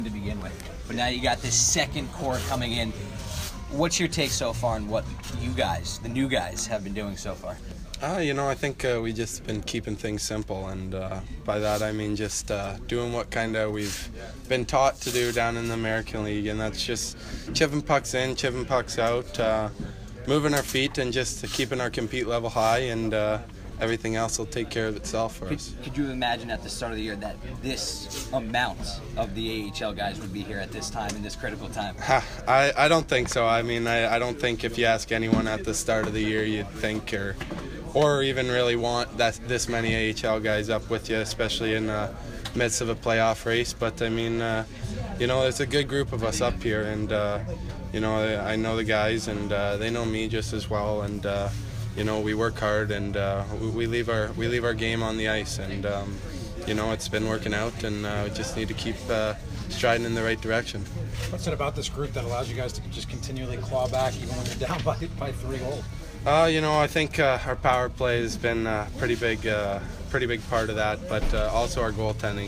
to begin with, but now you got this second core coming in. What's your take so far on what you guys, the new guys, have been doing so far? I think we just been keeping things simple, and by that I mean just doing what kind of we've been taught to do down in the American League, and that's just chipping pucks in, chipping pucks out, moving our feet, and just keeping our compete level high, and everything else will take care of itself for us. Could you imagine at the start of the year that this amount of the AHL guys would be here at this time, in this critical time? I don't think so. I mean, I don't think if you ask anyone at the start of the year you'd think or even really want this many AHL guys up with you, especially in the midst of a playoff race. But I mean, it's a good group of us up here, and I know the guys, and they know me just as well, and we work hard, and we leave our game on the ice, and it's been working out, and we just need to keep striding in the right direction. What's it about this group that allows you guys to just continually claw back even when you're down by 3 goals? I think our power play has been a pretty big part of that, but also our goaltending.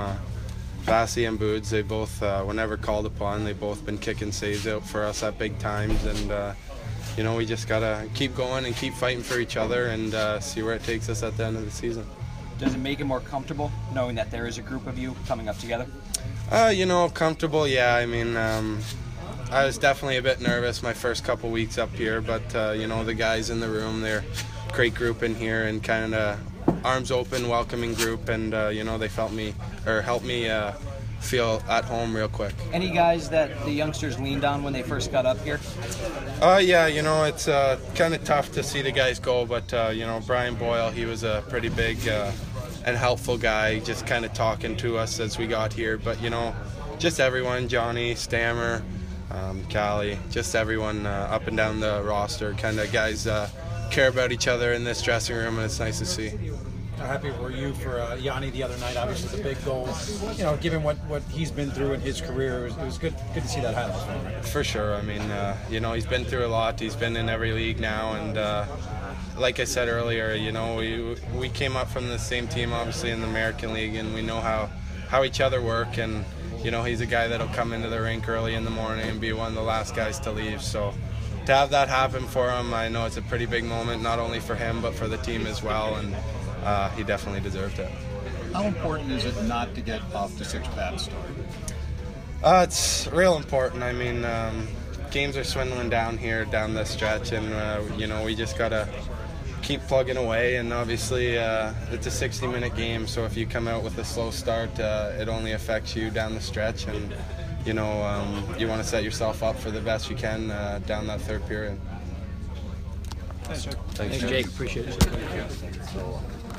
Vasi and Boods, they both, whenever called upon, they've both been kicking saves out for us at big times, and we just gotta keep going and keep fighting for each other, and see where it takes us at the end of the season. Does it make it more comfortable knowing that there is a group of you coming up together? Comfortable, yeah. I mean, I was definitely a bit nervous my first couple weeks up here, but the guys in the room, they're a great group in here, and kind of arms open, welcoming group, and they helped me feel at home real quick. Any guys that the youngsters leaned on when they first got up here? It's kind of tough to see the guys go, but Brian Boyle, he was a pretty big and helpful guy, just kind of talking to us as we got here. But just everyone, Johnny, Stammer, Callie, just everyone up and down the roster, kind of guys care about each other in this dressing room, and it's nice to see. How happy were you for Yanni the other night? Obviously the big goal. Given what he's been through in his career, it was good to see that highlights from him, right? For sure. I mean, he's been through a lot. He's been in every league now, and like I said earlier, we came up from the same team, obviously, in the American League, and we know how each other work, and he's a guy that'll come into the rink early in the morning and be one of the last guys to leave. So to have that happen for him, I know it's a pretty big moment, not only for him but for the team as well, and he definitely deserved it. How important is it not to get off to such a bad start? It's real important. I mean, games are swindling down here, down the stretch, and we just gotta keep plugging away. And obviously, it's a 60-minute game, so if you come out with a slow start, it only affects you down the stretch, and you want to set yourself up for the best you can down that third period. Thanks, Jake. Appreciate it.